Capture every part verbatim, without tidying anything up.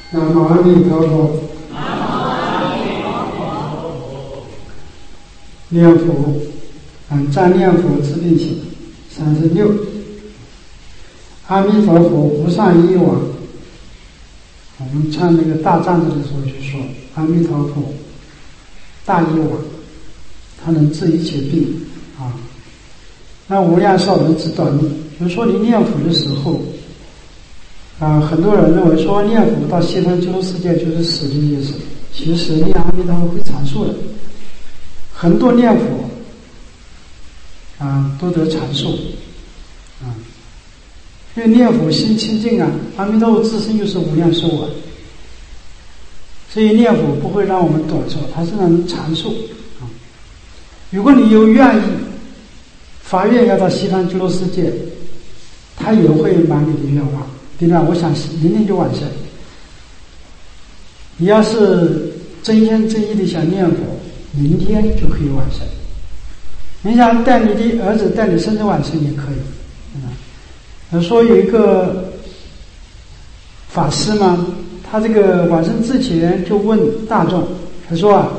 南无阿弥陀佛。念佛，嗯，赞念佛之令行三十六。阿弥陀佛，无上一往。我们唱那个大藏经的时候就说，阿弥陀佛，大一往，它能治一切病啊。那无量寿能治短命。比如说你念佛的时候，啊，很多人认为说念佛到西方极乐世界就是死的意思，其实念阿弥陀佛会长寿的。很多念佛啊都得长寿啊，因为念佛心清净啊，阿弥陀佛自身就是无量寿啊，所以念佛不会让我们短寿，它是让人长寿啊。如果你有愿意发愿要到西方极乐世界，他也会满你的愿望。比如我想明天就完成，你要是真心真意的想念佛，明天就可以完成。你想带你的儿子带你生日完成也可以。嗯，说有一个法师嘛，他这个往生之前就问大众，他说啊，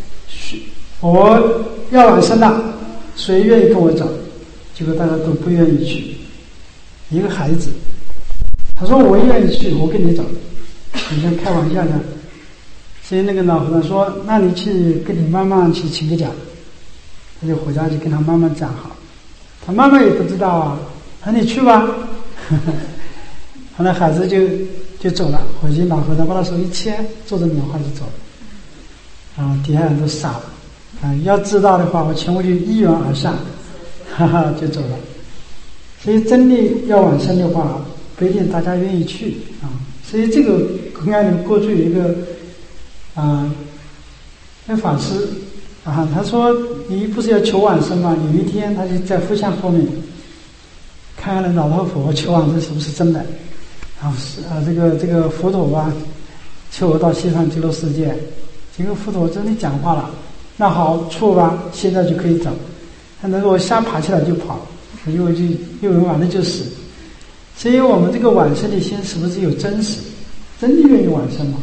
我要往生了，谁愿意跟我走？结果大家都不愿意去。一个孩子，他说我愿意去，我跟你走。你像开玩笑的。所以那个老和尚说，那你去跟你妈妈去请个假。他就回家去跟他妈妈讲好，他妈妈也不知道啊，他说你去吧。后来孩子就就走了，回去老和尚把他手一牵，坐着棉花就走了。啊，底下人都傻了。啊，要知道的话，我前后就一拥而上，哈哈，就走了。所以真的要往生的话，不一定大家愿意去啊。所以这个公安里过去有一个啊，那法师啊，他说你不是要求往生吗？有一天他就在佛像后面看看老头佛求往生是不是真的，然后是啊这个这个佛陀啊求我到西方极乐世界，结果佛陀真的讲话了，那好错吧，现在就可以走。他能够瞎爬起来就跑，因为就因为完了就死。所以我们这个往生的心是不是有真实，真的愿意往生吗？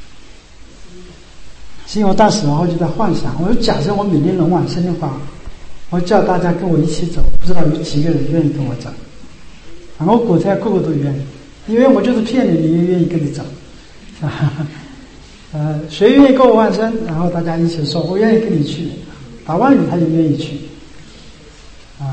所以我当时然后就在幻想，我说假设我每年能往生的话，我叫大家跟我一起走，不知道有几个人愿意跟我走。然后我估猜个个都愿意，因为我就是骗你，你也愿意跟你走。呃，谁愿意跟我往生？然后大家一起说，我愿意跟你去。打万语他也愿意去。啊，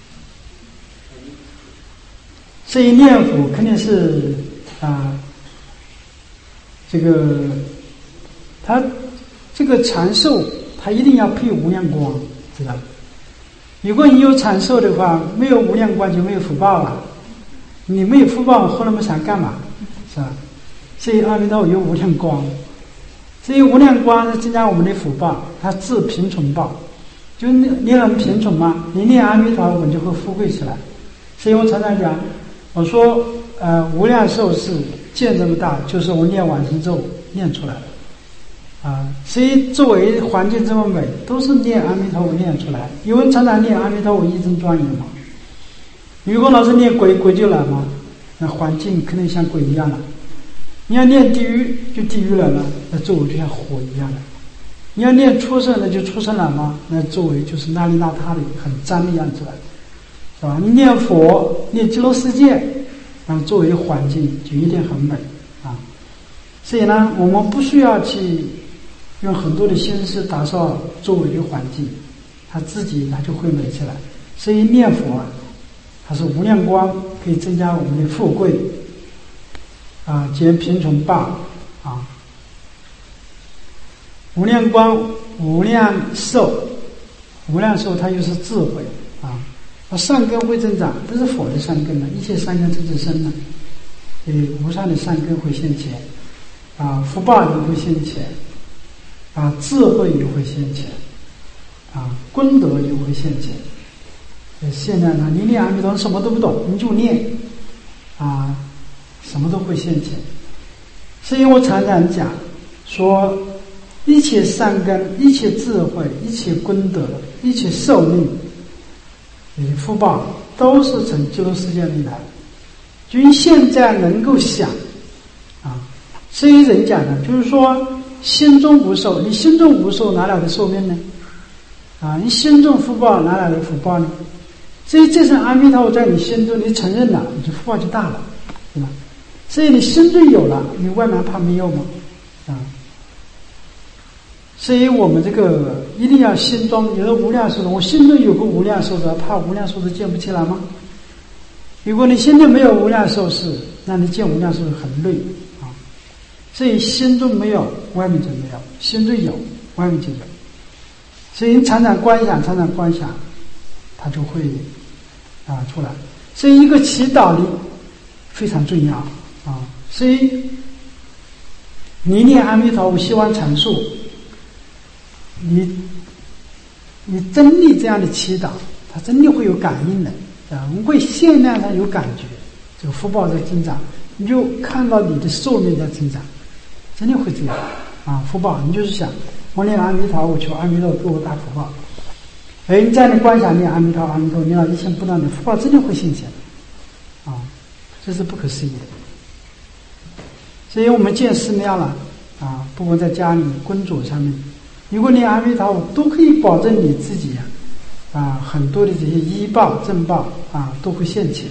所以念佛肯定是啊，这个他这个长寿，他一定要配无量光，知道吗？如果你有长寿的话，没有无量光就没有福报了。你没有福报，我活那么长干嘛？是吧？所以阿弥陀佛有无量光，所以无量光是增加我们的福报，它治贫穷报。就你你很贫穷吗？你念阿弥陀佛你就会富贵起来。所以我常常讲，我说呃无量寿是见这么大，就是我念往生咒念出来的啊。所以作为环境这么美，都是念阿弥陀佛念出来。有人常常念阿弥陀佛一真庄严嘛。如果老是念鬼，鬼就来嘛，那环境肯定像鬼一样了。你要念地狱，就地狱来了，那周围就像火一样的。你要念畜生，那就畜生来嘛，那周围就是邋里邋遢的很脏的样子了，是吧？你念佛念极乐世界，然后周围的环境就一定很美啊。所以呢，我们不需要去用很多的心思打扫周围的环境，它自己它就会美起来。所以念佛啊，它是无量光，可以增加我们的富贵啊，减贫穷报啊。无量光、无量寿，无量寿它又是智慧啊，善根会增长，这是佛的善根呢，一切善根自自生呢，所以无上的善根会现前啊，福报也会现前啊，智慧也会现前啊，功德也会现前。现在呢，你念阿弥陀佛什么都不懂，你就念啊，什么都会现前。所以我常常讲说，一切善根、一切智慧、一切功德、一切寿命、与福报，都是从极乐世界里来。就现在能够想啊， 所以人讲的就是说心中无寿，你心中无寿哪来的寿命呢？啊，你心中福报哪来的福报呢？所以这是阿弥陀佛在你心中，你承认了，你的福报就大了，对吧？所以你心中有了，你外面怕没有吗？啊，所以我们这个一定要心中有个无量寿的，我心中有个无量寿的，怕无量寿的建不起来吗？如果你心中没有无量寿事，那你建无量寿很累啊。所以心中没有，外面就没有；心中有，外面就有。所以你常常观想，常常观想，它就会啊出来。所以一个祈祷力非常重要啊。所以你念阿弥陀佛，希望成熟，你你真的这样的祈祷，它真的会有感应的啊，会现量上有感觉，这个福报在增长，你就看到你的寿命在增长，真的会这样啊。福报，你就是想。我念阿弥陀，我求阿弥陀给我大福报。哎，你这样的观想念阿弥陀，阿弥陀，念到一心不乱的福报，真的会现前啊！这是不可思议的。所以我们建寺庙了啊，不管在家里、工作上面，如果念阿弥陀，都可以保证你自己呀啊，啊，很多的这些医报、正报啊，都会现前。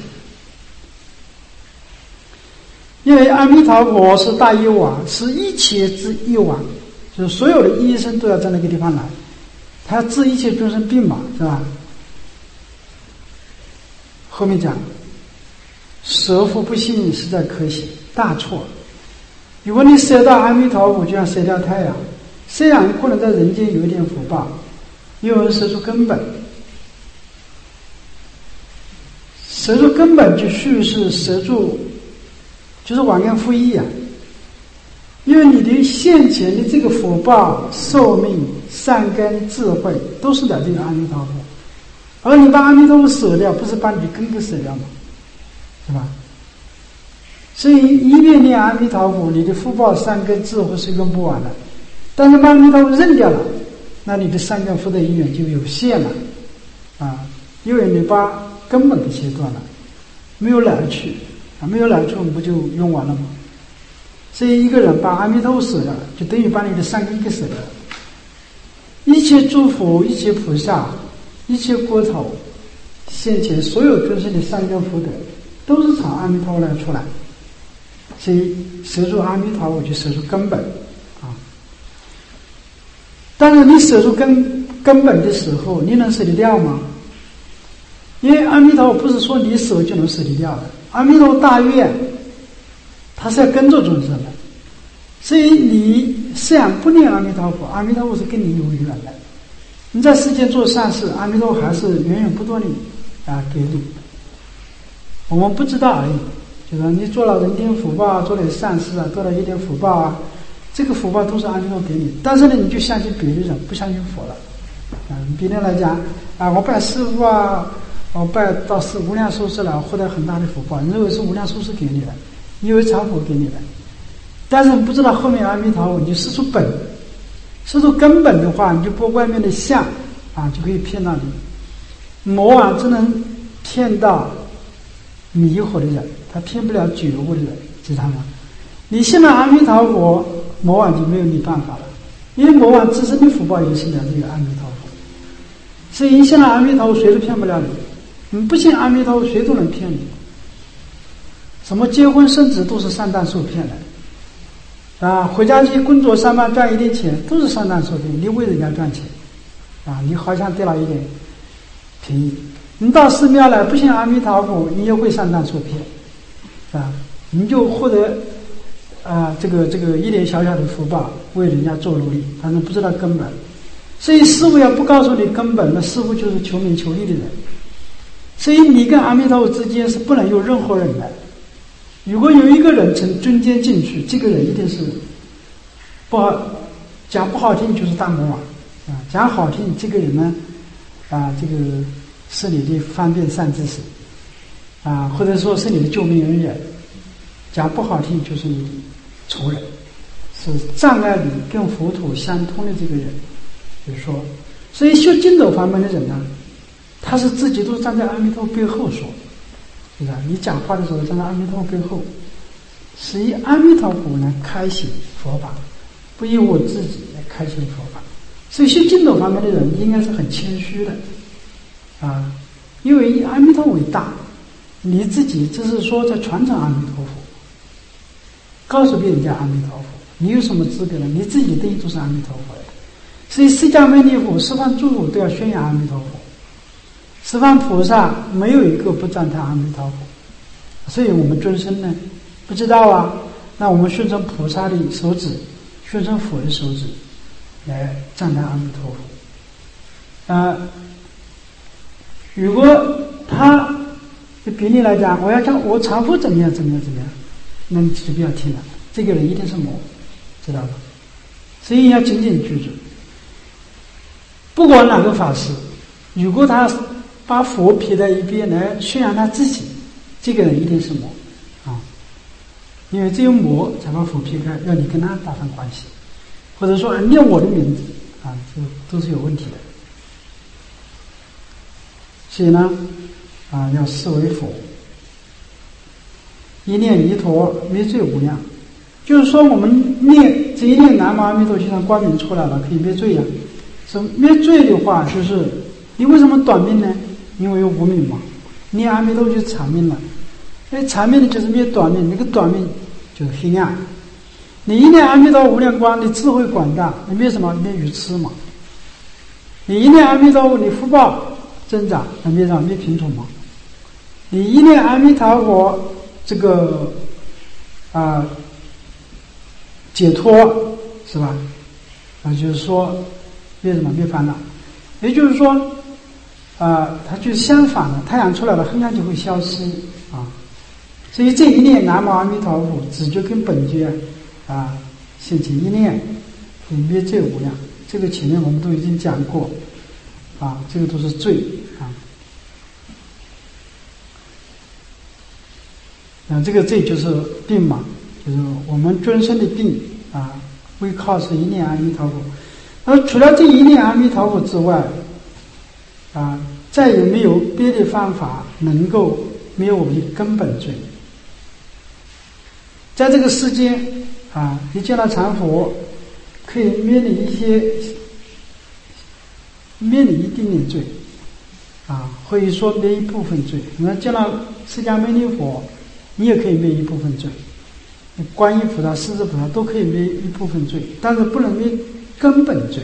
因为阿弥陀佛是大医王，是一切之医王。就是所有的医生都要在那个地方来，他要治一切众生病嘛，是吧？后面讲，舍福不信实在可喜，大错。如果你舍到阿弥陀佛，就像舍掉太阳，虽然可能在人间有一点福报，有人舍出根本，舍出根本就须是舍住，就是忘恩负义啊。因为你的现前的这个福报、寿命、善根、智慧，都是来自于阿弥陀佛。而你把阿弥陀佛舍掉，不是把你的根给舍掉吗？是吧？所以一念念阿弥陀佛，你的福报、善根、智慧是用不完的。但是把阿弥陀佛认掉了，那你的善根福德因缘就有限了啊！因为你把根本给切断了，没有来去啊，没有来处，不就用完了吗？所以一个人把阿弥陀佛舍了，就等于把你的善根给舍了。一切诸佛、一切菩萨、一切国土现前所有众生的善根福德，都是从阿弥陀佛来出来。所以舍住阿弥陀佛，就舍住根本啊。但是你舍住根根本的时候，你能舍得掉吗？因为阿弥陀佛不是说你舍就能舍得掉的，阿弥陀佛大愿。他是要跟着众生的，所以你虽然不念阿弥陀佛，阿弥陀佛是跟你有缘的。你在世间做善事，阿弥陀佛还是源源不断的啊给你。我们不知道而已，就是你做了人天福报，做点善事啊，得了一点福报啊，这个福报都是阿弥陀佛给你。但是呢，你就相信别的人，不相信佛了。嗯，别人来讲啊，我拜师父啊，我拜到是无量寿司了，获得很大的福报，你认为是无量寿司给你的。因为常佛给你的，但是你不知道后面阿弥陀佛，你就施出本，施出根本的话，你就不外面的相啊，就可以骗到你。魔王只能骗到迷惑的人，他骗不了觉悟的人，知道吗？你信了阿弥陀佛，魔王就没有你办法了，因为魔王自身的福报也是来自于阿弥陀佛，所以你信了阿弥陀佛，谁都骗不了你。你不信阿弥陀佛，谁都能骗你。什么结婚生子都是上当受骗的啊！回家去工作上班赚一点钱都是上当受骗，你为人家赚钱啊，你好像得了一点便宜。你到寺庙来不信阿弥陀佛，你也会上当受骗啊！你就获得啊这个这个一点小小的福报，为人家做努力，反正不知道根本。所以师父要不告诉你根本，那师父就是求名求利的人。所以你跟阿弥陀佛之间是不能有任何人的。如果有一个人从中间进去，这个人一定是不好讲，不好听就是大魔王啊，讲好听这个人呢啊，这个是你的方便善知识啊，或者说是你的救命恩人，讲不好听就是你的仇人，是障碍你跟佛土相通的这个人。比如说，所以修净土方面的人呢，他是自己都站在阿弥陀佛背后说。是吧？你讲话的时候站在阿弥陀佛背后， 是以阿弥陀佛来开显佛法，不以我自己来开显佛法。所以修净土方面的人应该是很谦虚的啊，因为以阿弥陀为大，你自己只是说在传承阿弥陀佛，告诉别人家阿弥陀佛，你有什么资格呢？你自己等于就是阿弥陀佛的。所以释迦牟尼佛、十方诸佛都要宣扬阿弥陀佛，十方菩萨没有一个不赞叹阿弥陀佛。所以我们尊生呢，不知道啊，那我们宣称菩萨的手指，宣称佛的手指，来赞叹阿弥陀佛。啊、呃，如果他就比例来讲，我要讲我丈夫怎么样怎么样怎么样，那你就不要听了，这个人一定是魔，知道吧？所以要紧紧记住，不管哪个法师，如果他把佛撇在一边来宣扬他自己，这个人一定是魔啊！因为只有魔才把佛撇开，要你跟他打上关系，或者说念我的名字啊，这都是有问题的。所以呢，啊，要视为佛，一念弥陀，灭罪无量。就是说，我们念这一念南无阿弥陀，就像光明出来了，可以灭罪呀、啊。是灭罪的话，就是你为什么短命呢？因为有无明嘛。念阿弥陀就是长命了，那长命的就是灭短命，那个短命就是黑暗。你一念阿弥陀无量光，你智慧广大，你灭什么？灭愚痴嘛。你一念阿弥陀，你福报增长，那灭什么？灭贫穷嘛。你一念阿弥陀佛，这个啊、呃、解脱是吧？啊，就是说灭什么？灭烦恼。也就是说，啊、呃，它就是相反的，太阳出来了，黑暗就会消失啊。所以这一念南无阿弥陀佛，直觉跟本觉啊，现前一念，可以灭罪无量。这个前面我们都已经讲过啊，这个都是罪啊。那这个罪就是病嘛，就是我们尊生的病啊，会靠是一念阿弥陀佛。而除了这一念阿弥陀佛之外，啊，再有没有别的方法能够灭我们的根本罪？在这个世间啊，你见到禅佛，可以灭你一些，灭你一丁点罪，啊，或者说灭一部分罪。你看见到释迦牟尼佛，你也可以灭一部分罪；观音菩萨、狮子菩萨都可以灭一部分罪，但是不能灭根本罪。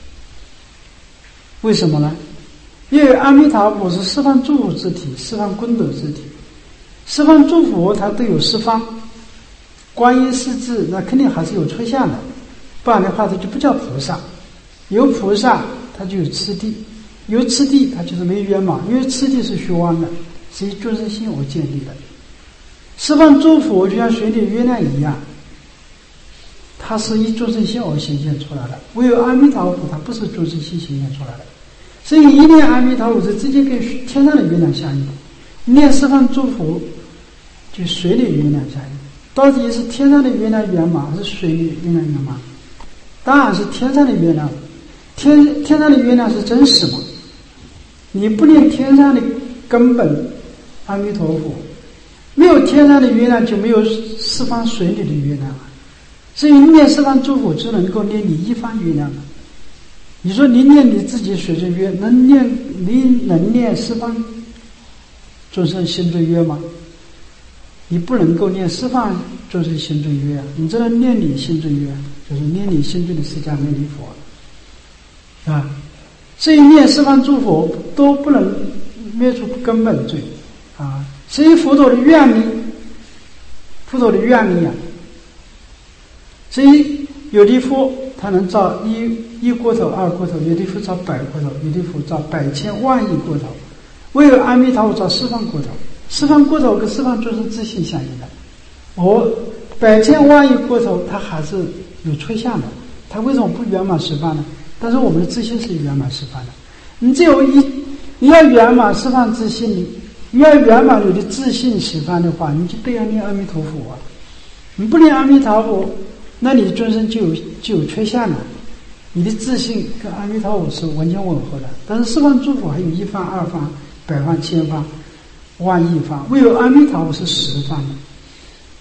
为什么呢？因为阿弥陀佛是十方诸佛之体，十方功德之体，十方诸佛它都有十方。观音狮子那肯定还是有出相的，不然的话它就不叫菩萨。有菩萨它就有次第，有次第它就是没圆满，因为次第是虚妄的，是以众生心而建立的。十方诸佛就像水里月亮一样，它是以众生心而显现出来的，唯有阿弥陀佛它不是众生心显现出来的。所以一念阿弥陀佛是直接跟天上的月亮相应，一念十方诸佛就水里月亮相应。到底是天上的月亮圆满还是水里月亮圆满？当然是天上的月亮。天天上的月亮是真实嘛？你不念天上的根本阿弥陀佛，没有天上的月亮就没有十方水里的月亮了。所以念十方诸佛只能够念你一方月亮了。你说你念你自己水中月，能念你能念十方众生心中月吗？你不能够念十方众生心中月啊，你只能念你心中月，就是念你心中的释迦牟尼佛啊。所以念十方诸佛都不能灭除根本罪啊。所以佛陀的愿力，佛陀的愿力啊，所以有的佛他能造一一锅头、二锅头，有的佛造百锅头，有的佛造百千万亿锅头，唯有阿弥陀佛造十方锅头。十方锅头跟十方众生自性相应的，我百千万亿锅头它还是有出相的，它为什么不圆满十方呢？但是我们的自性是圆满十方的。你只有一你要圆满十方自性，你你要圆满你的自性十方的话，你就得要念阿弥陀佛啊。你不念阿弥陀佛，那你的众生就有就有缺陷了。你的自性跟阿弥陀佛是完全吻合的，但是十方诸佛还有一方、二方、百方、千方、万亿方，唯有阿弥陀佛是十方的。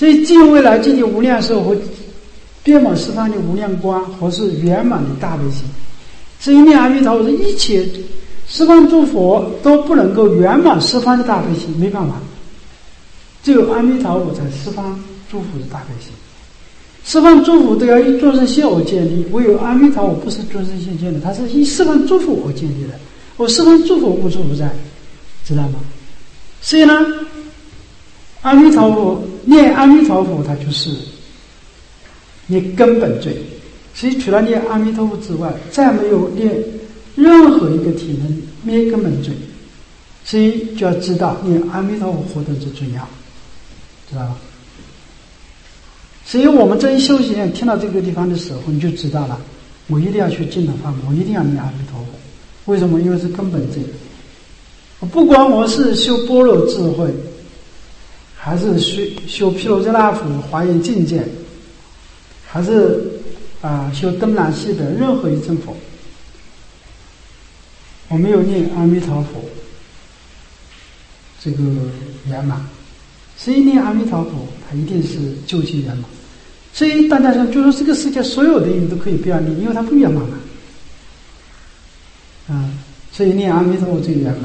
所以尽未来际的无量寿和遍满十方的无量光，或是圆满的大悲心。这一念阿弥陀佛是一切十方诸佛都不能够圆满十方的大悲心，没办法，只有阿弥陀佛才十方诸佛的大悲心。十方诸佛都要以众生心而建立，唯有阿弥陀佛不是众生心建立，它是以十方诸佛而建立的。我十方诸佛无处不在，知道吗？所以呢，阿弥陀佛念阿弥陀佛，它就是念根本罪。所以除了念阿弥陀佛之外，再没有念任何一个体能灭根本罪。所以就要知道念阿弥陀佛何等之重要，知道吗？所以我们这一修行人听到这个地方的时候，你就知道了，我一定要学净土法门，我一定要念阿弥陀佛。为什么？因为是根本罪。不管我是修般若智慧，还是修修毗卢遮那佛华严境界，还是啊、呃、修东南西北任何一尊佛，我没有念阿弥陀佛这个圆满。所以念阿弥陀佛，它一定是究竟圆满。所以大家想，就说这个世界所有的人都可以不要念，因为它不圆满嘛。嗯，所以念阿弥陀佛最圆满。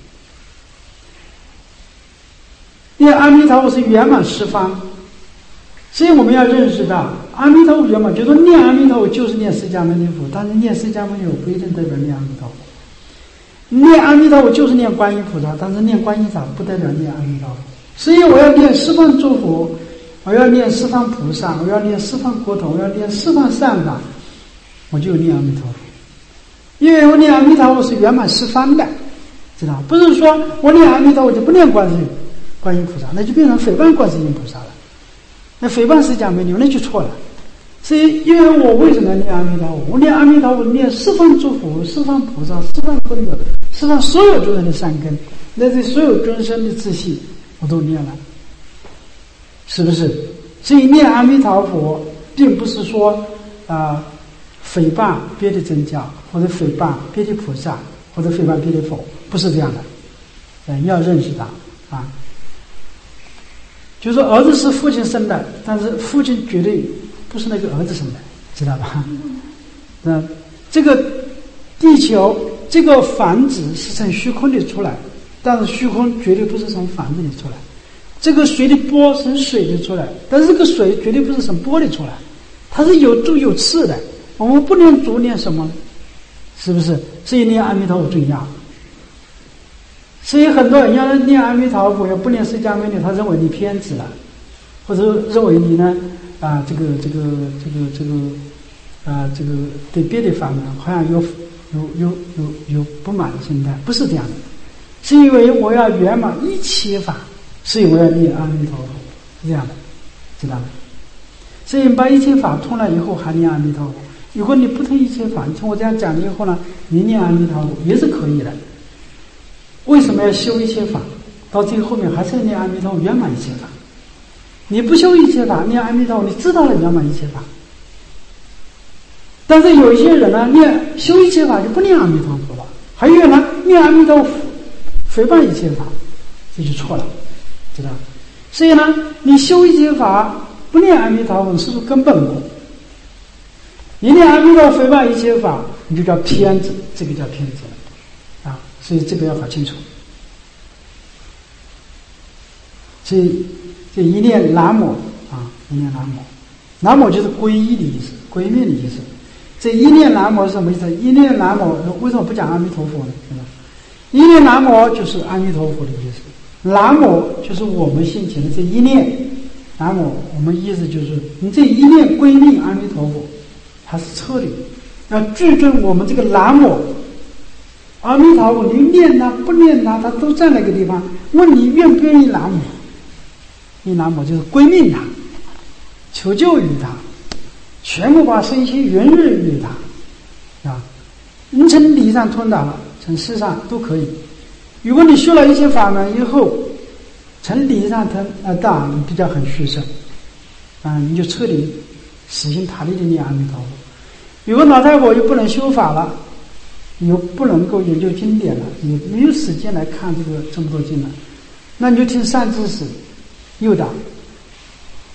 念阿弥陀佛是圆满十方，所以我们要认识到，阿弥陀佛圆满，就是说念阿弥陀佛就是念释迦牟尼佛，但是念释迦牟尼佛不一定代表念阿弥陀佛。念阿弥陀佛就是念观音菩萨，但是念观音菩萨不代表念阿弥陀佛。所以我要念十方诸佛，我要念十方菩萨，我要念十方国土，我要念十方善法，我就念阿弥陀佛。因为我念阿弥陀佛是圆满十方的，知道？不是说我念阿弥陀佛就不念观世音观音菩萨，那就变成诽谤观世音菩萨了，那诽谤释迦牟尼佛那就错了。所以因为我为什么要念阿弥陀佛？我念阿弥陀佛念十方诸佛、十方菩萨、十方功德、十方所有众生的善根，乃至所有众生的自信我都念了，是不是？所以念阿弥陀佛并不是说啊、呃、诽谤别的宗教，或者诽谤别的菩萨，或者诽谤别的佛，不是这样的。嗯，你要认识它啊。就是说儿子是父亲生的，但是父亲绝对不是那个儿子生的，知道吧？嗯，这个地球这个房子是从虚空里出来，但是虚空绝对不是从房子里出来。这个水的波是从水里出来，但是这个水绝对不是从波里出来，它是有主有次的。我们不念主念什么，是不是？所以念阿弥陀佛重要。所以很多人要念阿弥陀佛，要不念释迦牟尼，他认为你偏执了，或者认为你呢啊这个这个这个这个啊这个对别的法门好像有有有有有不满的心态，不是这样的。是因为我要圆满一切法，所以我要念阿弥陀佛，是这样的，知道吗？所以你把一切法通了以后，还念阿弥陀佛。如果你不通一切法，你听我这样讲了以后呢，你念阿弥陀佛也是可以的。为什么要修一切法？到最后面还是要念阿弥陀佛圆满一切法。你不修一切法，念阿弥陀佛，你知道了圆满一切法。但是有一些人呢，念修一切法就不念阿弥陀佛了，还有呢，念阿弥陀佛诽谤一切法，这就错了，知道？所以呢，你修一切法不念阿弥陀佛，是不是根本过？你念阿弥陀佛诽谤一切法，你就叫偏执，这个叫偏执了啊！所以这个要搞清楚。所以这一念南无啊，一念南无，南无就是皈依的意思，归命的意思。这一念南无是什么意思？一念南无为什么不讲阿弥陀佛呢？对吧？一念南无就是阿弥陀佛的意思，南无就是我们心前的这一念，南无我们意思就是你这一念归命阿弥陀佛，它是彻底要具证我们这个南无阿弥陀佛，你念它不念它，它都在那个地方。问你愿不愿意南无？你南无就是归命它，求救于它，全部把身心圆润于它啊！你从理上通达了，从事上都可以。如果你修了一些法门以后，从理上通啊达，你比较很虚实啊，你就彻底死心塌地的念阿弥陀佛。如果老太婆又不能修法了，你又不能够研究经典了，你没有时间来看这个这么多经了，那你就听善知识诱导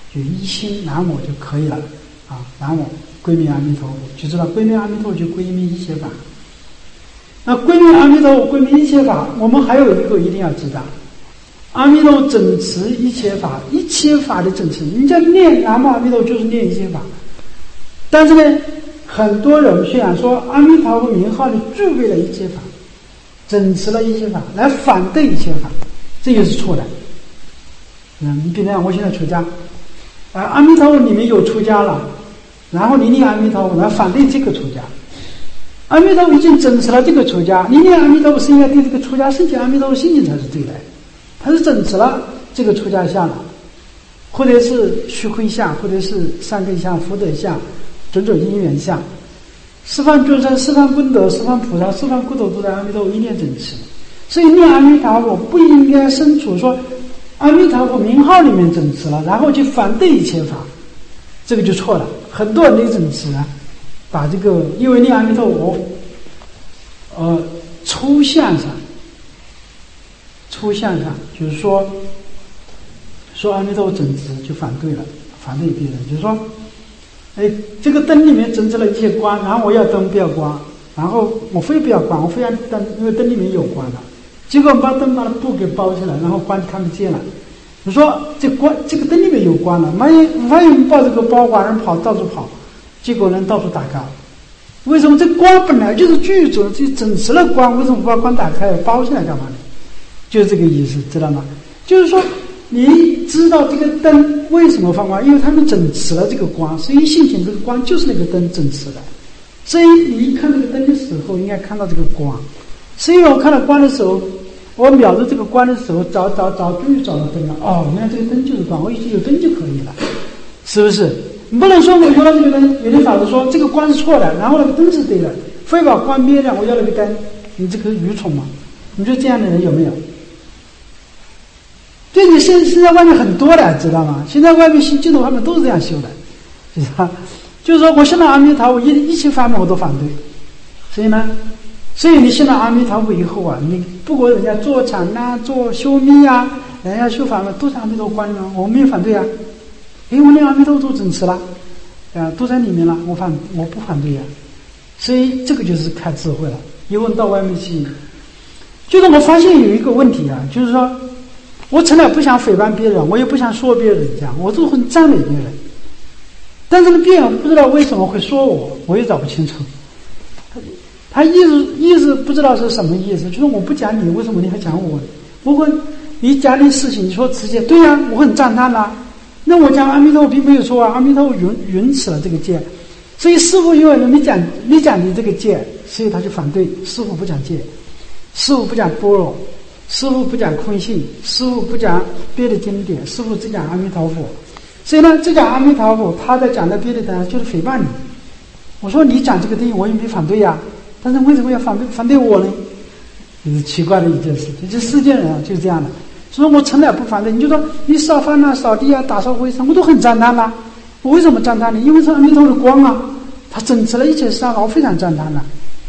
就一心南无就可以了啊，南无归命阿弥陀佛，就知道归命阿弥陀佛就归命一切法。那归命阿弥陀佛归命一切法，我们还有一个一定要知道，阿弥陀整持一切法，一切法的整持，人家念南无阿弥陀就是念一切法。但是呢，很多人虽然说阿弥陀佛名号里具备了一切法，整持了一切法，来反对一切法，这也是错的。嗯，你比如讲，我现在出家，啊，阿弥陀佛里面有出家了，然后你念阿弥陀佛来反对这个出家。阿弥陀佛已经整持了这个出家，你念阿弥陀佛是应该对这个出家升起阿弥陀佛心情才是对的，他是整持了这个出家相了，或者是虚慧相，或者是善根相、福德相、种种因缘相，十方众生、十方功德、十方菩萨、十方国土都在阿弥陀佛一念整持。所以念阿弥陀佛不应该身处说阿弥陀佛名号里面整持了，然后去反对一切法，这个就错了。很多人的整持啊，把这个因为念阿弥陀佛，呃，抽象上，抽象上就是说，说阿弥陀佛整持就反对了，反对别人，就是说，哎，这个灯里面整持了一些光，然后我要灯不要光，然后我非不要光，我非要灯，因为灯里面有光了。结果把灯把它布给包起来，然后光就看不见了。你说这光这个灯里面有光了，万一万一抱这个包往人跑到处跑，结果人到处打开。为什么这光本来就是具足，就整持了光，为什么把光打开包起来干嘛呢？就是这个意思，知道吗？就是说你知道这个灯为什么放光，因为他们整持了这个光，所以性情这个光就是那个灯整持的。所以你一看这个灯的时候，应该看到这个光。所以我看到光的时候，我瞄着这个光的时候，找找找，终于找到灯了。哦，原来这个灯就是光，我一直有灯就可以了，是不是？你不能说我要了这个灯，有的法子说这个光是错的，然后那个灯是对的，非把光灭掉，我要了个灯，你这个愚蠢嘛？你说这样的人有没有？对，你现现在外面很多的，知道吗？现在外面信净土法门都是这样修的，知道吧？就是说我信了阿弥陀佛，一一切法门我都反对，所以呢。所以你信了阿弥陀佛以后啊，你不管人家做禅啊、做修密啊，人家修法门都是阿弥陀佛观念，我没有反对啊。因为我连阿弥陀佛都整持了，啊，都在里面了，我反我不反对呀、啊。所以这个就是开智慧了。因为到外面去，就是我发现有一个问题啊，就是说我从来不想诽谤别人，我也不想说别人这样，我都很赞美别人。但是呢，别人不知道为什么会说我，我也找不清楚。他意思意思不知道是什么意思，就是我不讲你，为什么你还讲我？不过你讲你事情，你说持戒，对呀、啊，我很赞叹啦。那我讲阿弥陀佛并没有错啊，阿弥陀佛允允许了这个戒，所以师父因为没讲没讲你这个戒，所以他就反对。师父不讲戒，师父不讲般若，师父不讲空性，师父不讲别的经典，师父只讲阿弥陀佛。所以呢，这讲阿弥陀佛，他在讲的别的呢，就是诽谤你。我说你讲这个东西，我也没反对呀、啊。但是为什么要反对反对我呢？这是奇怪的一件事。这世间人啊就是这样的，所以我从来不反对。你就说你烧饭啊、扫地啊、打扫卫生，我都很赞叹啦。我为什么赞叹呢？因为是阿弥陀佛的光啊，他整持了一切善法，我非常赞叹啦。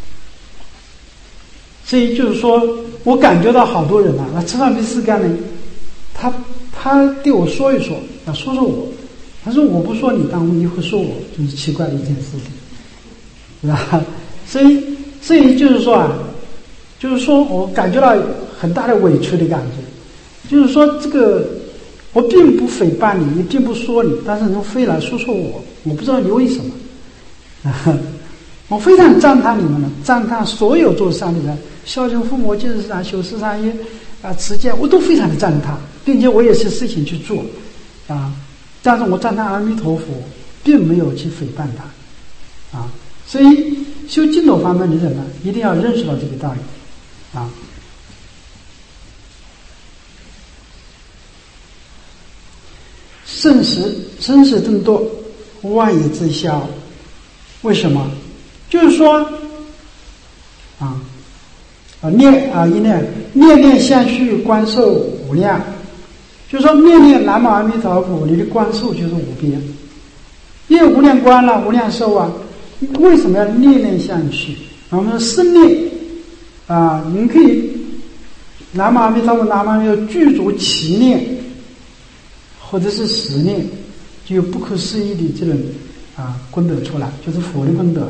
所以就是说我感觉到好多人啊，那吃饭没事干呢，他他对我说一说，啊说说我，他说我不说你，当你会说我，就是奇怪的一件事情，是吧？所以。所以就是说啊，就是说我感觉到很大的委屈的感觉，就是说这个我并不诽谤你，也并不说你，但是你非来说说我，我不知道你为什么。我非常赞叹你们了，赞叹所有做善的人，孝敬父母、敬事善、修十善业啊、持戒，我都非常的赞叹，并且我也是事情去做啊。但是我赞叹阿弥陀佛，并没有去诽谤他啊，所以。修净土法门的人呢，一定要认识到这个道理啊。生死生死争夺，万业自消。为什么？就是说啊啊念啊一念念念相续，观受无量。就是说念念南无阿弥陀佛，你的观受就是无边，因为无量观了、啊，无量寿啊。为什么要念念相续？我们说生念啊，你可以南无阿弥陀佛，南无阿弥陀佛具足其念，或者是十念， 就有不可思议的这种啊功德出来，就是佛的功德。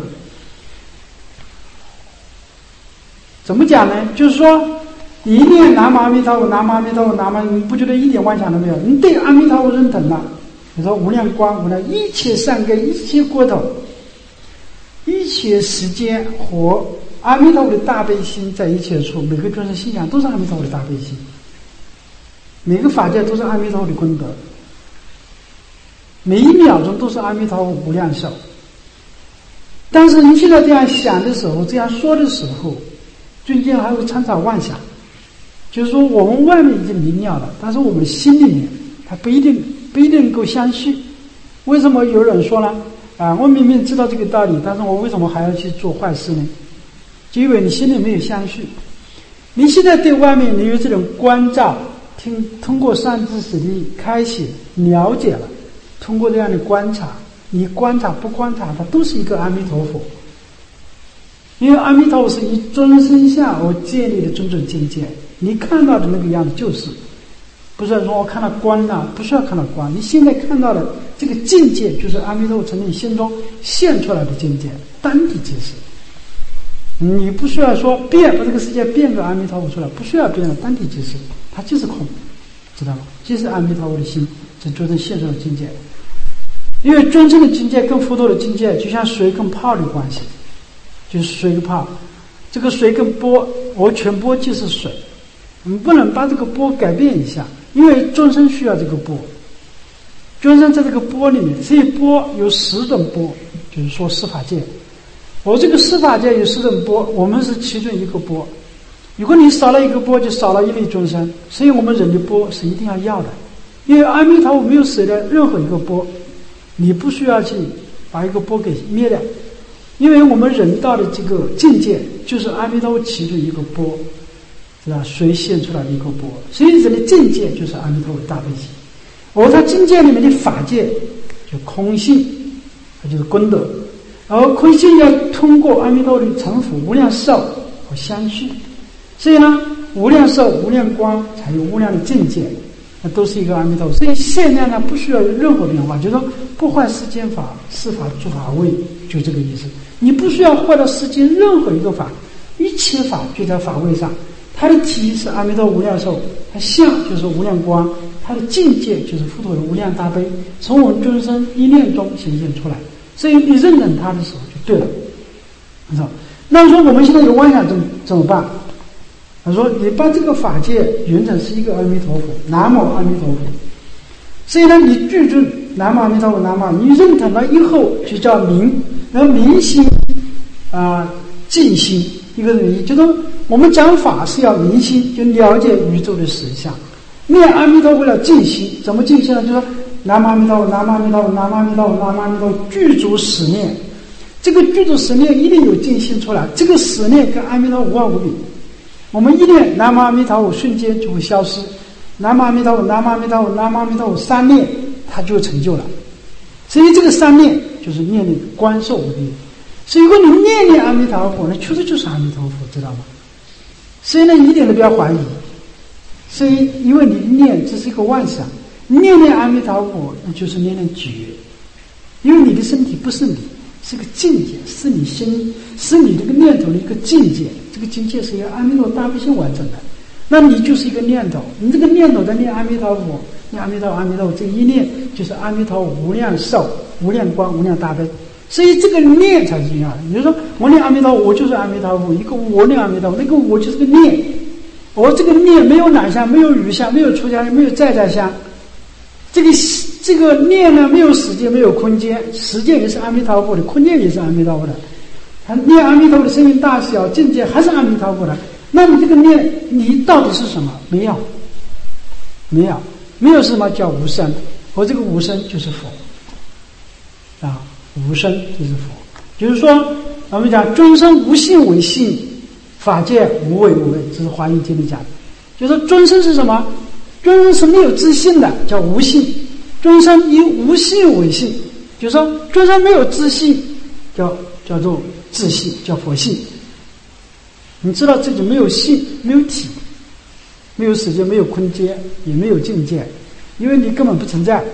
怎么讲呢？就是说，你一念南无阿弥陀佛，南无阿弥陀佛，南无阿弥陀佛，你不觉得一点妄想都没有？你对阿弥陀佛认同了。你说无量光、无量一切善根、一切国土、一切时间和阿弥陀佛的大悲心在一切处，每个众生心想都是阿弥陀佛的大悲心，每个法界都是阿弥陀佛的功德，每一秒钟都是阿弥陀佛无量寿。但是你现在这样想的时候，这样说的时候，中间还会掺杂妄想，就是说我们外面已经明了了，但是我们的心里面它不一定不一定能够相续。为什么有人说呢？啊，我明明知道这个道理，但是我为什么还要去做坏事呢？就因为你心里没有相续。你现在对外面你有这种关照，听通过善知识的开启了解了，通过这样的观察，你观察不观察，它都是一个阿弥陀佛。因为阿弥陀佛是以众生相而建立的种种境界，你看到的那个样子就是，不是说我看到光了，不需要看到光，你现在看到的这个境界就是阿弥陀佛从你心中现出来的境界，单体即是。你不需要说变把这个世界变个阿弥陀佛出来，不需要变了，单体即是，它就是空，知道吗？就是阿弥陀佛的心是众生现出的境界。因为真正的境界跟佛陀的境界就像水跟泡的关系，就是水跟泡，这个水跟波，我全波就是水，我们不能把这个波改变一下，因为众生需要这个波，众生在这个波里面，这一波有十种波，就是说十法界，我这个十法界有十种波，我们是其中一个波，如果你少了一个波，就少了一类众生，所以我们人的波是一定要要的，因为阿弥陀佛没有舍掉任何一个波，你不需要去把一个波给灭掉，因为我们人道的这个境界就是阿弥陀佛其中一个波，是吧？水现出来的一个波，所以人的境界就是阿弥陀佛大悲心，而他境界里面的法界就空性，它就是功德，而空性要通过阿弥陀佛的成佛无量寿和相续，所以呢，无量寿、无量光才有无量的境界，那都是一个阿弥陀佛。所以现在呢，不需要有任何变化，就是说不坏世间法，是法诸法位，就这个意思。你不需要坏到世间任何一个法，一切法就在法位上。它的体是阿弥陀无量寿，它相就是无量光，它的境界就是佛陀的无量大悲，从我们众生一念中显现出来。所以你认同它的时候就对了。那说我们现在有妄想怎么怎么办？他说你把这个法界原成是一个阿弥陀佛，南无阿弥陀佛。所以呢，你具足南无阿弥陀佛，南无，你认同了以后就叫明，然后明心啊净心，一个原因就是说我们讲法是要明心，就了解宇宙的实相。念阿弥陀佛要净心，怎么净心呢？就是说南无阿弥陀佛，南无阿弥陀佛，南无阿弥陀佛，南无阿弥陀佛，具足十念。这个具足十念一定有净心出来，这个十念跟阿弥陀佛无二无比。我们一念南无阿弥陀佛，瞬间就会消失。南无阿弥陀佛，南无阿弥陀佛，南无阿弥陀佛，三念它就成就了。所以这个三念就是念念观受无边。所以如果你念念阿弥陀佛，那确实就是阿弥陀佛，知道吗？所以呢，一点都不要怀疑。所以因为你念这是一个妄想，念念阿弥陀佛，那就是念念觉。因为你的身体不是你，是个境界，是你心，是你这个念头的一个境界。这个境界是由阿弥陀大悲心完成的，那你就是一个念头，你这个念头在念阿弥陀佛，念阿弥陀佛，阿弥陀佛，这一念就是阿弥陀佛无量寿、无量光、无量大悲，所以这个念才是重要的。你就说我念阿弥陀佛，我就是阿弥陀佛，一个我念阿弥陀佛，那个我就是个念，我这个念没有哪相，没有语相，没有出家相，没有在在相，这个这个念呢，没有时间，没有空间，时间也是阿弥陀佛的，空间也是阿弥陀佛的。他念阿弥陀佛的声音大小境界还是阿弥陀佛的，那你这个念你到底是什么？没有，没有，没有什么叫无生，我这个无生就是佛啊，无生就是佛，就是说我们讲众生无性为性，法界无为无为，这是华严经里讲的。就是说众生是什么？众生是没有自性的，叫无性。众生以无性为性，就是说众生没有自性，叫叫做自性，叫佛性。你知道自己没有性，没有体，没有时间，没有空间，也没有境界，因为你根本不存在。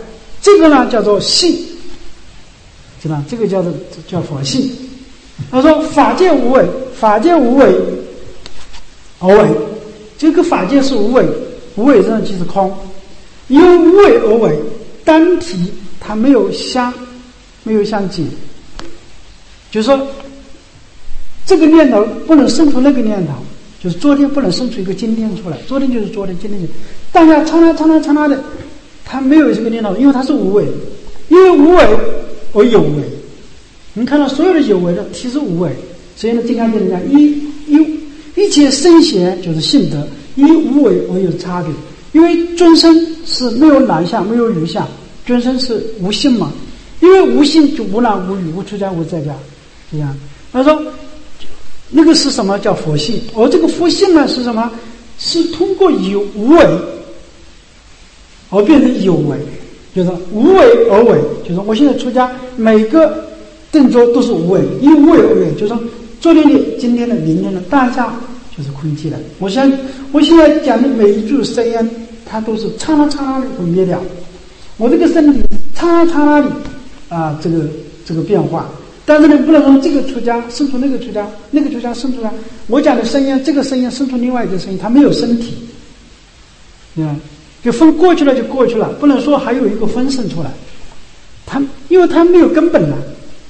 这个呢叫做性，知道这个叫做叫佛性。他说法界无为，法界无为而为，这个法界是无为，无为这就是空，因为无为而为，单体它没有相没有相解，就是说这个念头不能生出那个念头，就是昨天不能生出一个今天出来，昨天就是昨天，今天就是当下刹那刹那刹那的，它没有这个念头，因为它是无为，因为无为而有为。你看到所有的有为的其实无为，所以呢，《金刚经》里讲一一一切圣贤就是性德，因无为而有差别。因为尊生是没有男相，没有女相，尊生是无性嘛，因为无性就无男无女无出家无在家，这样。他说那个是什么叫佛性，而这个佛性呢是什么？是通过有无为而变成有为，就是无为而为，就是我现在出家每个动作都是无为，因为无为而为，就是说昨天的、今天的、明天的当下就是空寂了。我想我现在讲的每一句声音，它都是刹那刹那里会灭掉。我这个身体刹那刹那里啊，这个这个变化。但是呢，不能说这个出家生出那个出家，那个出家生出来。我讲的声音，这个声音生出另外一个声音，它没有身体，嗯，就风过去了就过去了，不能说还有一个风生出来，它因为它没有根本了，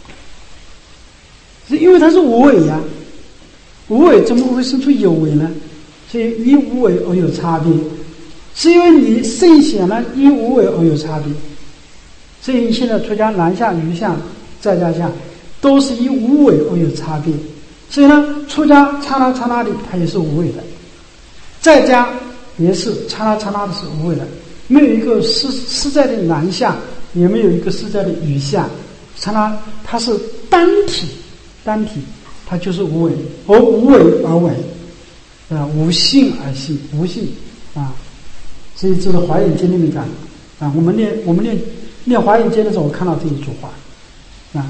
是因为它是无为呀、啊，无为怎么会生出有为呢？所以因无为而有差别，是因为你圣贤呢因无为而有差别，所以现在出家男相、女相、在家相。都是以无为而有差别，所以呢，出家刹那刹那里它也是无为的，在家也是刹那刹那的是无为的，没有一个实实在的男相，也没有一个实在的女相，刹那它是单体，单体它就是无为，而无为而为，啊，无性而性，无性啊，所以这是《华严经》里面讲啊，我们念我们念念《华严经》的时候，我看到这一句话啊。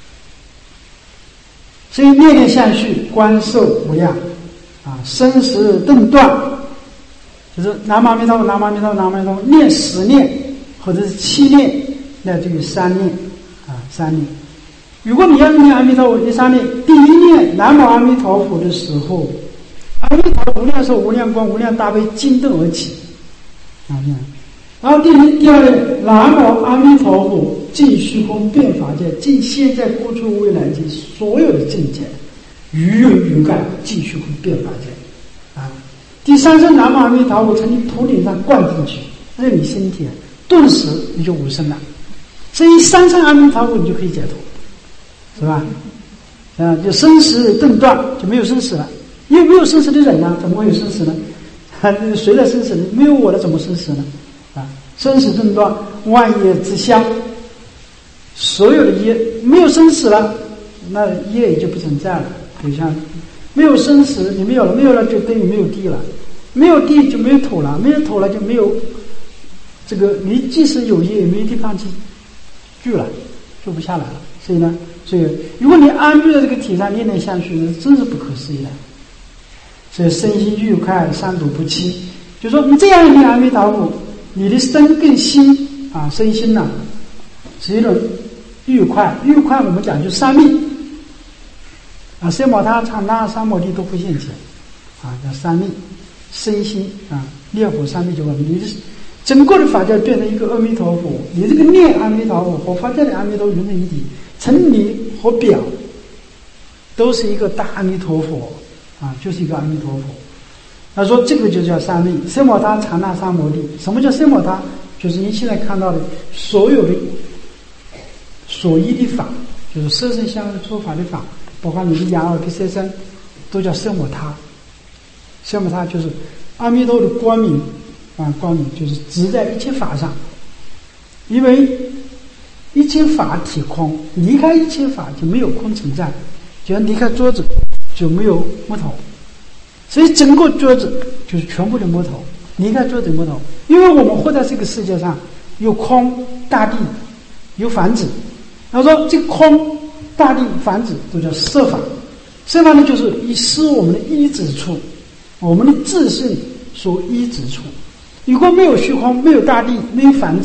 所以念念相续，观受无量，啊，生死顿断，就是南无阿弥陀佛，南无阿弥陀佛，南无阿弥陀佛，念十念或者是七念，那就有三念，啊，三念。如果你要念阿弥陀佛第三念，第一念南无阿弥陀佛的时候，阿弥陀佛无量寿、无量光、无量大悲惊动而起，啊，然后第第二念南无阿弥陀佛。尽虚空遍法界，尽现在过去未来际所有的境界，于有于干，尽虚空遍法界。啊，第三声南无阿弥陀佛从你头顶上灌进去，让你身体顿时你就无声了。所以三声阿弥陀佛你就可以解脱，是吧？啊，就生死顿断，就没有生死了。因为没有生死的人呢，怎么会有生死呢？啊，谁来生死呢？没有我的怎么生死呢？啊，生死顿断，万业之相。所有的业没有生死了，那业也就不存在了。就像没有生死，你没有了，没有了就等于没有地了，没有地就没有土了，没有土了就没有这个，你即使有业也没有地方去住了，住不下来了。所以呢，所以如果你安住在这个体上念念相续，真是不可思议的。所以身心愉快，三毒不侵。就说你这样念阿弥陀佛，你的身跟心啊，身心呐、啊，是一种愉快，愉快我们讲就三密啊，色摩他、刹那、三摩地都会现前啊，叫三密，身心啊，念佛三密就我们你整个的法界变成一个阿弥陀佛，你这个念阿弥陀佛和法界的阿弥陀佛融成一体，成理和表都是一个大阿弥陀佛啊，就是一个阿弥陀佛。他说这个就叫三密，色摩他、刹那、三摩地。什么叫色摩他？就是你现在看到的所有的所依的法，就是色身相说法的法，包括你的眼耳鼻舌身，都叫色摩他。色摩他就是阿弥陀的光明啊，光明就是指在一切法上，因为一切法体空，离开一切法就没有空存在，就像离开桌子就没有木头，所以整个桌子就是全部的木头，离开桌子木头，因为我们活在这个世界上，有空大地，有房子。他说这空大地房子都叫色法，色法呢就是以是我们的依止处，我们的自性所依止处。如果没有虚空，没有大地，没有房子，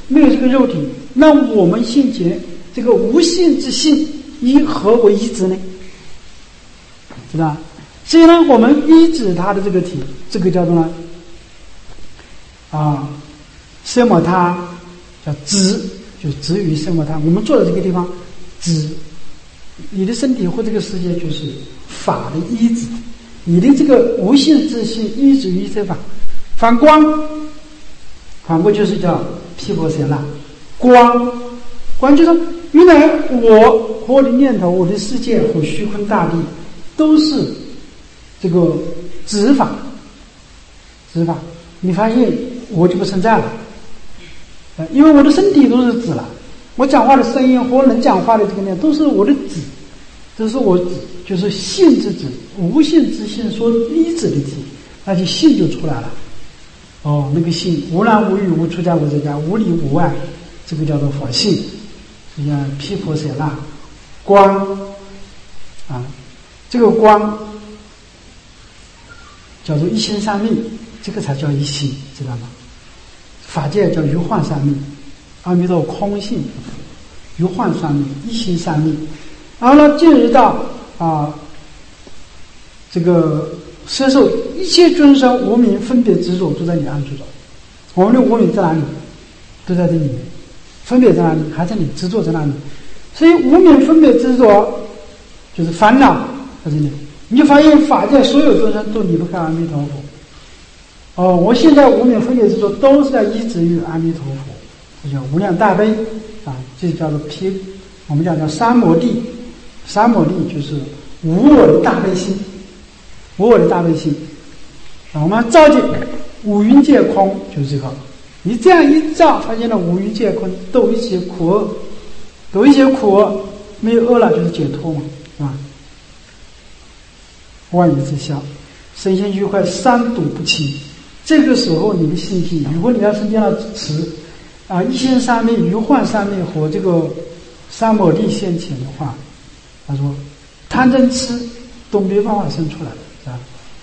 没有这个肉体，那我们现前这个无性之性以何为依止呢？知道？所以呢，我们依止它的这个体，这个叫做呢啊，色摩他叫止，就止于色摩他。我们坐在这个地方，止，你的身体或这个世界就是法的依止，你的这个无性之性依止于这法。反光，反过就是叫毗婆舍那，光，光就是原来我和我的念头、我的世界和虚空大地都是这个止法，止法。你发现我就不存在了，因为我的身体都是止了，我讲话的声音和能讲话的这个念都是我的止，这是我止，就是性之止，无性之性所依止的体，那就性就出来了。哦，那个性无染无欲无出家无在家无里无外，这个叫做佛性，就像毗婆舍那光啊，这个光叫做一心三昧，这个才叫一心，知道吗？法界叫余幻三昧，阿弥陀空性，余幻三昧，一心三昧。然后呢，进入到啊这个摄受一切众生无明分别执着都在你暗处着，我们的无明在哪里？都在这里面，分别在哪里？还在你执着在哪里？所以无明分别执着就是烦恼在这里。你就发现法界所有众生都离不开阿弥陀佛。哦，我现在无明分别执着都是在依止于阿弥陀佛，这叫无量大悲啊，这叫做毗，我们讲叫三摩地，三摩地就是无我的大悲心。无我的大悲心，啊，我们照见五蕴皆空，就是这个。你这样一照，发现了五蕴皆空，都有一些苦厄，都有一些苦厄，没有恶了就是解脱嘛，是吧？万语之消，身心愉快，三毒不侵。这个时候你的信心，如果你要生见到持啊一心三昧、余幻三昧和这个三摩地现前的话，他说贪嗔痴都没办法生出来了。啊，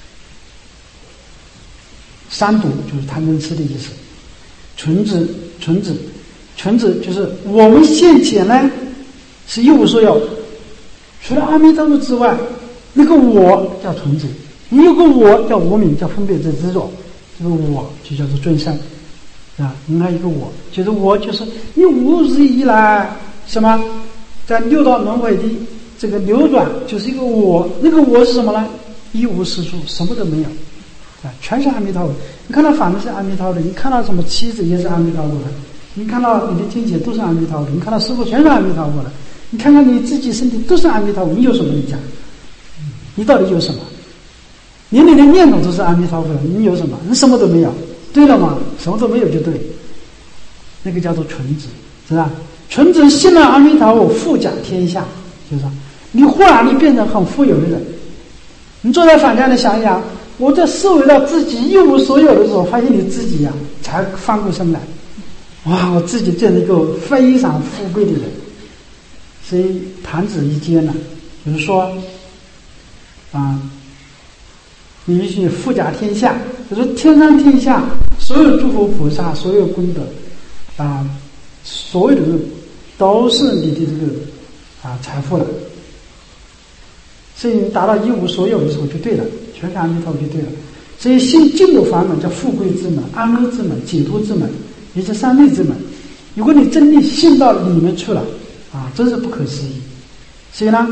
三毒就是贪嗔痴的意思，纯子纯子纯子就是我们现前呢是一无所有，除了阿弥陀佛之外，那个我叫纯子，你有个我叫无明，叫分别之执着，这个我就叫做尊胜啊。另外一个我就是我就是你无日以来什么在六道轮回的这个流转，就是一个我，那个我是什么呢？一无是处，什么都没有，啊，全是阿弥陀佛。你看到房子是阿弥陀佛的，你看到什么妻子也是阿弥陀佛的，你看到你的亲戚都是阿弥陀佛的，你看到师父全是阿弥陀佛的，你看看你自己身体都是阿弥陀佛，你有什么？你讲，你到底有什么？连你的念头都是阿弥陀佛的，你有什么？你什么都没有，对了吗？什么都没有就对，那个叫做纯子，是吧？纯子信了阿弥陀佛，富甲天下，就是说你忽然你变成很富有的人。你坐在坊间里想一想，我在思维到自己一无所有的时候，发现你自己呀、啊、才翻过身来，哇，我自己真是一个非常富贵的人。所以弹指一间呢，就是说啊，你是富甲天下，就是天上天下所有诸佛菩萨，所有功德啊，所有的都是你的这个啊财富了。所以你达到一无所有的时候就对了，全是阿弥陀佛就对了。所以信净土法门叫富贵之门、安乐之门、解脱之门，也是三昧之门。如果你真的信到里面去了啊，真是不可思议。所以呢，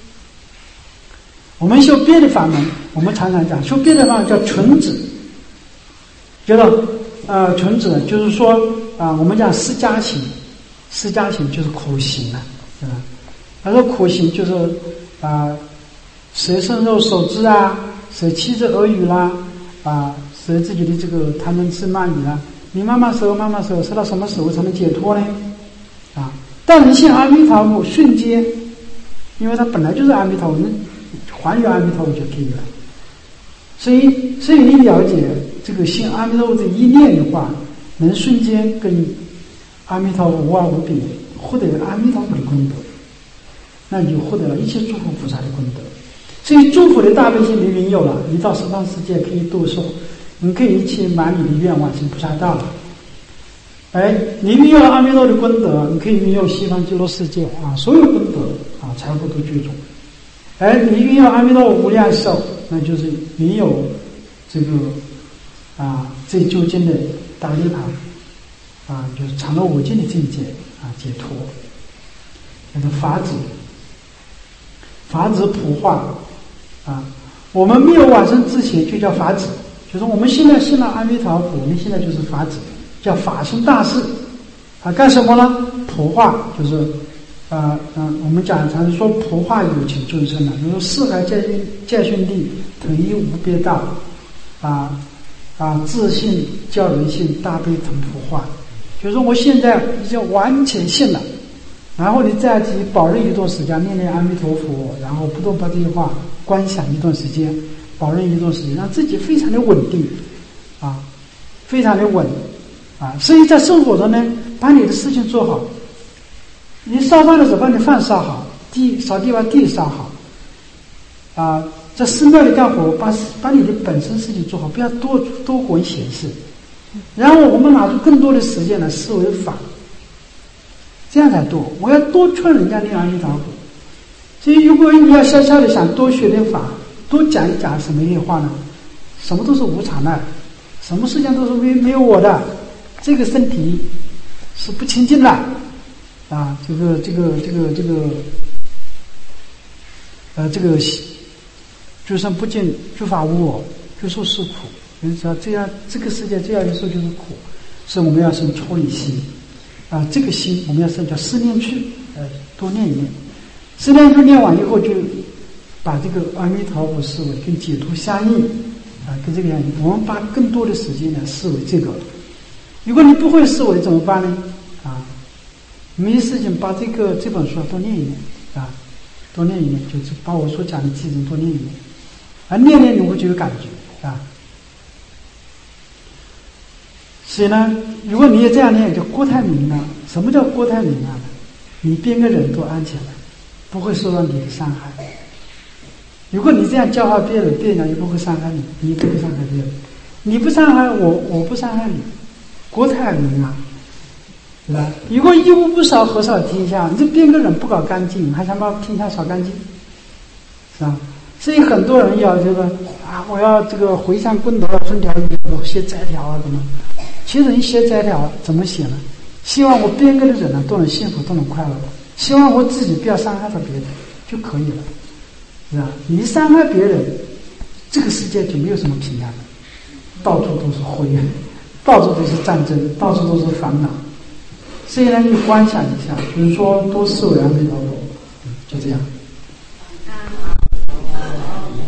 我们修别的法门，我们常常讲修别的法门叫纯子，觉得呃纯子就是说啊、呃，我们讲释迦行，释迦行就是苦行了，是吧？他说苦行就是啊。呃舍身肉手肢啊，舍妻子儿女啦，啊，舍自己的这个贪嗔痴慢疑啦，你慢慢舍，慢慢舍，舍到什么时候才能解脱呢？啊，但你信阿弥陀佛，瞬间，因为他本来就是阿弥陀佛，还原阿弥陀佛就可以了。所以，所以你了解这个信阿弥陀佛这一念的话，能瞬间跟阿弥陀佛无二无别，获得阿弥陀佛的功德，那你就获得了一切诸佛菩萨的功德。所以诸佛的大悲心你拥有了，你到十方世界可以度受，你可以一切满你的愿望行菩萨道了。 哎，你运用了阿弥陀的功德，你可以运用西方极乐世界啊，所有功德啊，财富都具足。哎，你运用阿弥陀无量寿，那就是你有这个啊最究竟的大涅槃啊，就是常乐无尽的境界啊，解脱。那个法子，法子普化啊，我们没有往生之前就叫法子，就是我们现在信了阿弥陀佛，我们现在就是法子。叫法身大事啊，干什么呢？普化就是，呃嗯，我们讲常说普化有情众生呢，就是四海皆训皆训地，统一无别道，啊啊，自信教人性，大悲同普化。就是说我现在已经完全信了，然后你在自己保任一段时间，念念阿弥陀佛，然后不断把这些话观想一段时间，保任一段时间，让自己非常的稳定，啊，非常的稳。啊，所以在生活中呢，把你的事情做好。你烧饭的时候，把你饭烧好，地扫地把地扫好。啊，在寺庙里干活，把把你的本身事情做好，不要多多管闲事。然后我们拿出更多的时间来思维法，这样才多。我要多劝人家念阿弥陀佛。所以，如果你要悄悄的想多学点法，多讲一讲什么一些话呢？什么都是无常的，什么事情都是没没有我的。这个身体是不清净的啊！这个这个这个这个呃，这个诸生不净，诸法无我，诸受是苦。就是说，这样这个世界这样一说就是苦，所以我们要生出离心啊！这个心我们要生叫思念去，呃，多念一念。思念去念完以后，就把这个阿弥陀佛思维跟解脱相应啊，跟这个相应。我们把更多的时间来思维这个。如果你不会思维怎么办呢？啊，没事情把这个这本书多念一念啊，多念一念，就是把我所讲的记忆多念一念，啊，念念你会就有感觉啊。所以呢，如果你也这样念，就国泰民安。什么叫国泰民安呢？你边个人都安全了，不会受到你的伤害。如果你这样教化别人，别人也不会伤害你，你不会伤害别人，你不伤害我，我不伤害你。国泰民安，对吧？如果一屋不扫，何扫天下？你这边个人不搞干净，还想把天下扫干净，是吧？所以很多人要这个啊，我要这个回向功德，分条我写摘条啊，怎么？其实你写摘条怎么写呢？希望我边个的人呢都能幸福，都能快乐，希望我自己不要伤害到别人就可以了，是吧？你伤害别人，这个世界就没有什么平安了，到处都是灰暗。到处都是战争，到处都是烦恼。所以呢，你观想一下，比如说多思维阿弥陀佛，就这样。